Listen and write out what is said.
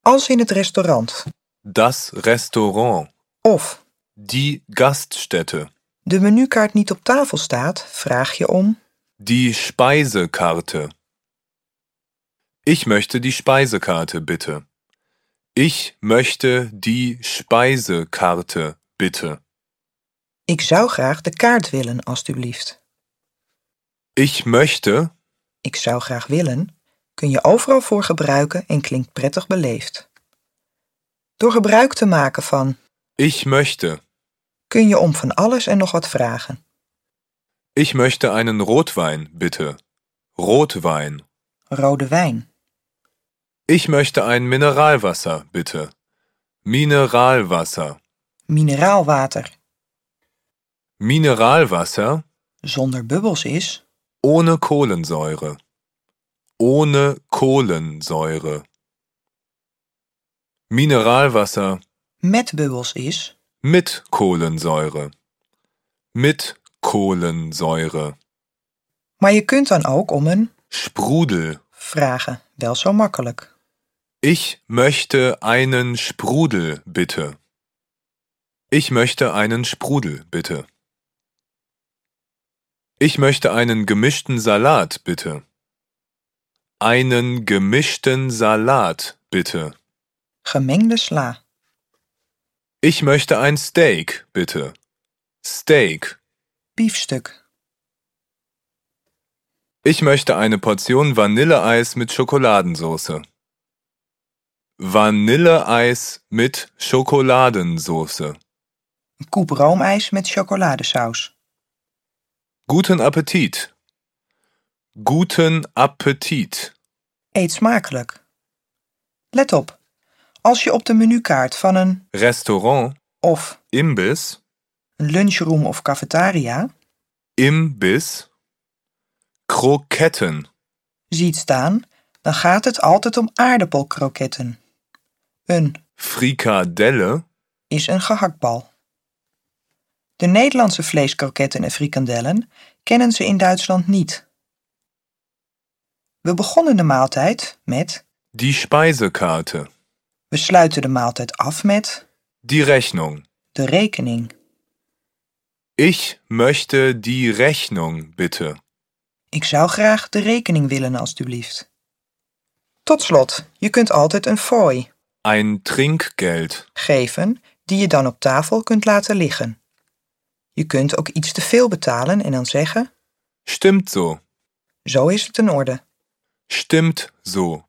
Als in het restaurant. Das Restaurant. Of Die Gaststätte. de menukaart niet op tafel staat, vraag je om. Die Speisekarte. Ich möchte die Speisekarte, bitte. Ich möchte die Speisekarte, bitte. Ik zou graag de kaart willen, alstublieft. Ich möchte. Ik zou graag willen kun je overal voor gebruiken en klinkt prettig beleefd. Door gebruik te maken van Ich möchte. kun je om van alles en nog wat vragen. Ich möchte einen Rotwein, bitte. Rotwein. Rode wijn. Ich möchte ein Mineralwasser, bitte. Mineralwasser. Mineraalwater. Mineralwasser Zonder bubbels is ohne Kohlensäure. Ohne Kohlensäure. Mineralwasser met bubbels is mit Kohlensäure. Mit Kohlensäure. maar je kunt dan ook om een Sprudel. vragen. Wel zo makkelijk. Ich möchte einen Sprudel, bitte. Ich möchte einen Sprudel, bitte. Ich möchte einen gemischten Salat, bitte. Einen gemischten Salat, bitte. Gemengde sla. Ich möchte ein Steak, bitte. Steak. Biefstuk. Ich möchte eine Portion Vanilleeis mit Schokoladensauce. Vanilleeis mit Schokoladensauce. Een koep roomijs met chocoladesaus. Guten Appetit. Guten Appetit. Eet smakelijk. Let op. Als je op de menukaart van een Restaurant. of Imbiss. een lunchroom of cafetaria Imbiss. Kroketten. ziet staan, dan gaat het altijd om aardappelkroketten. Een Frikadelle. is een gehaktbal. De Nederlandse vleeskroketten en frikandellen kennen ze in Duitsland niet. We begonnen de maaltijd met Die Speisekarte. we sluiten de maaltijd af met Die Rechnung. de rekening. Ich möchte die Rechnung, bitte. Ik zou graag de rekening willen, alstublieft. Tot slot, je kunt altijd een fooi Ein Trinkgeld. geven die je dan op tafel kunt laten liggen. Je kunt ook iets te veel betalen en dan zeggen, Stimmt so. zo is het in orde. Stimmt so.